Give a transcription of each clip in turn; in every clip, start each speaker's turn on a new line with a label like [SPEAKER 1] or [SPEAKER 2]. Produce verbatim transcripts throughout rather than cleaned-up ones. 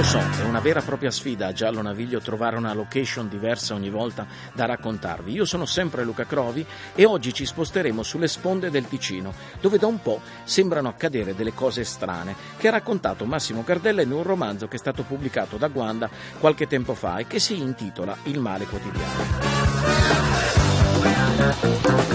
[SPEAKER 1] so, è una vera e propria sfida a Giallo Naviglio trovare una location diversa ogni volta da raccontarvi. Io sono sempre Luca Crovi e oggi ci sposteremo sulle sponde del Ticino, dove da un po' sembrano accadere delle cose strane, che ha raccontato Massimo Gardella in un romanzo che è stato pubblicato da Guanda qualche tempo fa e che si intitola Il male quotidiano.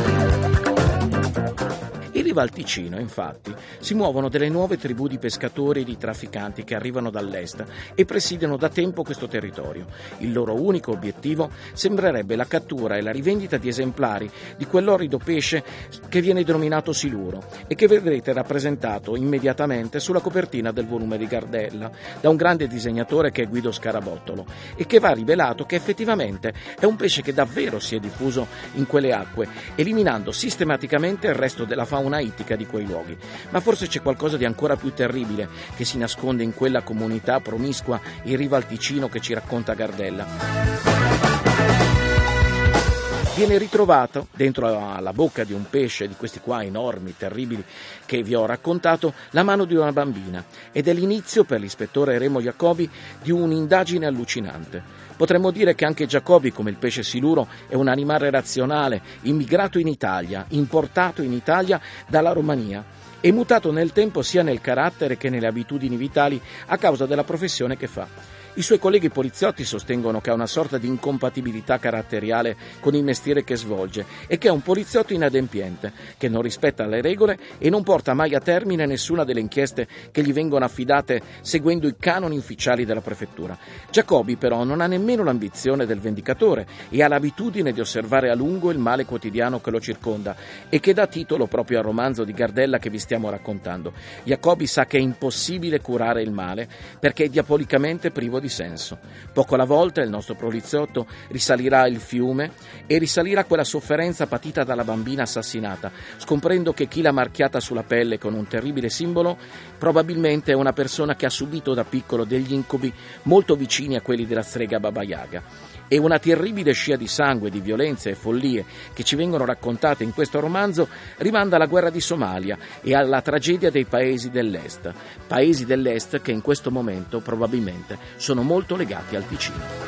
[SPEAKER 1] In riva al Ticino, infatti, si muovono delle nuove tribù di pescatori e di trafficanti che arrivano dall'est e presidiano da tempo questo territorio. Il loro unico obiettivo sembrerebbe la cattura e la rivendita di esemplari di quell'orrido pesce che viene denominato siluro e che vedrete rappresentato immediatamente sulla copertina del volume di Gardella da un grande disegnatore che è Guido Scarabottolo e che va rivelato che effettivamente è un pesce che davvero si è diffuso in quelle acque, eliminando sistematicamente il resto della fauna ittica di quei luoghi. Ma forse c'è qualcosa di ancora più terribile che si nasconde in quella comunità promiscua in riva al Ticino che ci racconta Gardella. Viene ritrovato dentro la bocca di un pesce di questi qua enormi, terribili, che vi ho raccontato, la mano di una bambina ed è l'inizio per l'ispettore Remo Jacobi di un'indagine allucinante. Potremmo dire che anche Jacobi, come il pesce siluro, è un animale razionale, immigrato in Italia, importato in Italia dalla Romania e mutato nel tempo sia nel carattere che nelle abitudini vitali a causa della professione che fa. I suoi colleghi poliziotti sostengono che ha una sorta di incompatibilità caratteriale con il mestiere che svolge e che è un poliziotto inadempiente, che non rispetta le regole e non porta mai a termine nessuna delle inchieste che gli vengono affidate seguendo i canoni ufficiali della prefettura. Jacobi però non ha nemmeno l'ambizione del vendicatore e ha l'abitudine di osservare a lungo il male quotidiano che lo circonda e che dà titolo proprio al romanzo di Gardella che vi stiamo raccontando. Jacobi sa che è impossibile curare il male perché è diabolicamente privo di di senso. Poco alla volta il nostro poliziotto risalirà il fiume e risalirà quella sofferenza patita dalla bambina assassinata, scoprendo che chi l'ha marchiata sulla pelle con un terribile simbolo probabilmente è una persona che ha subito da piccolo degli incubi molto vicini a quelli della strega Baba Yaga. E una terribile scia di sangue, di violenze e follie che ci vengono raccontate in questo romanzo rimanda alla guerra di Somalia e alla tragedia dei paesi dell'est, paesi dell'est che in questo momento probabilmente sono molto legati al Ticino.